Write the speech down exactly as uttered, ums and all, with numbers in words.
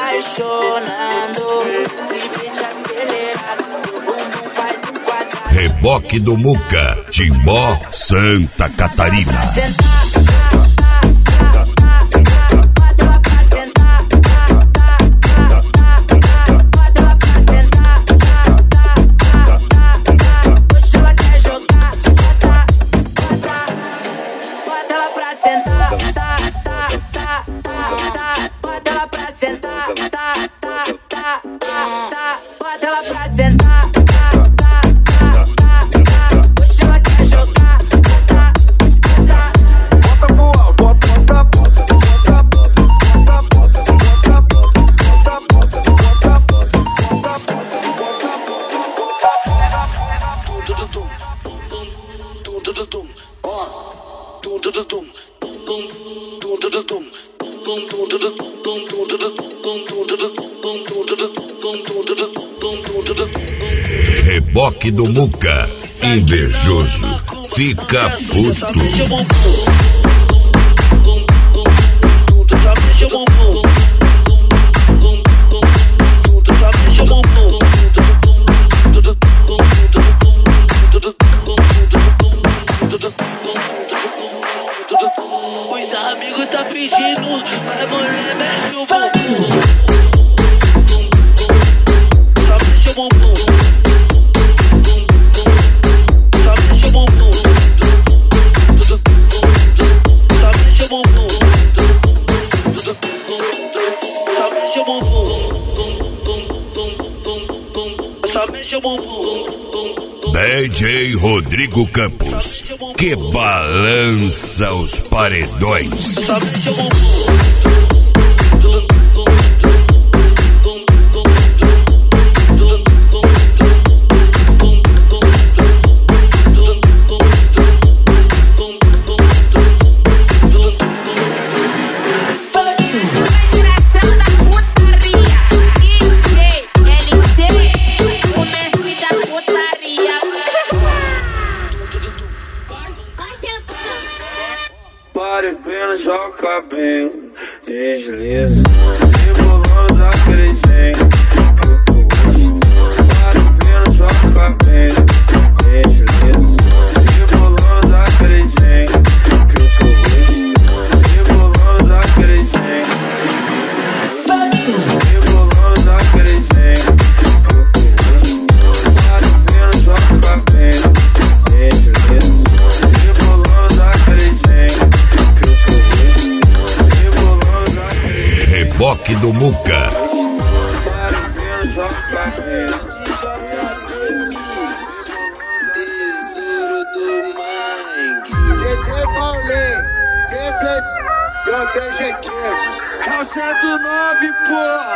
apaixonando. Se beat acelerado, seu bumbum faz um quadrado. Reboque do Muca, Timbó, Santa Catarina. Reboque do Muca, invejoso, fica puto. Os amigos tá pedindo, vai mulher, mexe o bumbum. Só mexe o bumbum. Só mexe o bumbum. Só mexe o bumbum. Só mexe o bumbum. Só mexe o bumbum. D J Rodrigo Campos, que balança os paredões. Pare, pena, joga o cabelo, desliza, rebolando daquele jeito que eu tô gostando. Pare, pena, joga o cabelo, desliza, rebolando daquele jeito que eu tô gostando. Rebolando daquele jeito, rebolando daquele jeito que eu tô gostando. Pare, pena, joga o cabelo, desliza, rebolando daquele jeito. Reboque do Muca. Tesouro do Mangue. D J Paulinho, simples, J G Q. Calça do nove, porra.